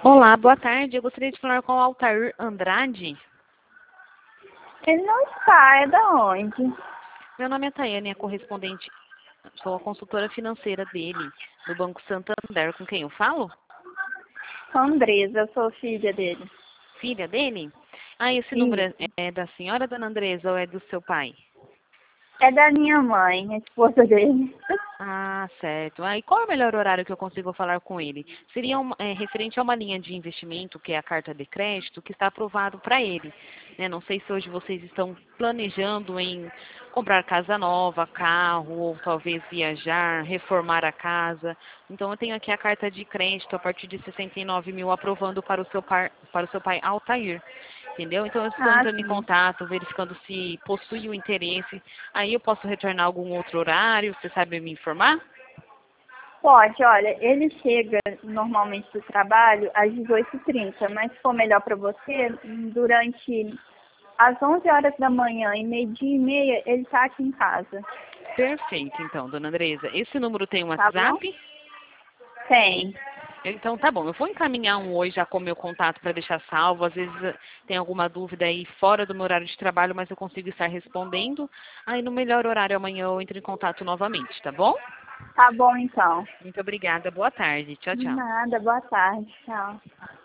Olá, boa tarde. Eu gostaria de falar com o Altair Andrade. Ele não está, é da onde? Meu nome é Tayane, é correspondente, sou a consultora financeira dele, do Banco Santander. Com quem eu falo? Andresa, eu sou filha dele. Filha dele? Ah, esse número Isso. é da senhora, dona Andresa, ou é do seu pai? É da minha mãe, a esposa dele. Ah, certo. Ah, e qual é o melhor horário que eu consigo falar com ele? Seria referente a uma linha de investimento, que é a carta de crédito, que está aprovado para ele. Né? Não sei se hoje vocês estão planejando em comprar casa nova, carro, ou talvez viajar, reformar a casa. Então, eu tenho aqui a carta de crédito a partir de 69 mil aprovando para o seu pai Altair. Entendeu? Então, eu estou Ah, entrando em sim. contato, verificando se possui o interesse. Aí eu posso retornar algum outro horário, você sabe me informar? Pode, olha, ele chega normalmente do trabalho às 18h30, mas se for melhor para você, durante as 11 horas da manhã e meio-dia e meia, ele está aqui em casa. Perfeito, então, dona Andresa. Esse número tem um Tá bom? WhatsApp? Tem. Então, tá bom. Eu vou encaminhar um hoje já com o meu contato para deixar salvo. Às vezes tem alguma dúvida aí fora do meu horário de trabalho, mas eu consigo estar respondendo. Aí, no melhor horário amanhã, eu entro em contato novamente, tá bom? Tá bom, então. Muito obrigada. Boa tarde. Tchau, tchau. Nada, boa tarde. Tchau.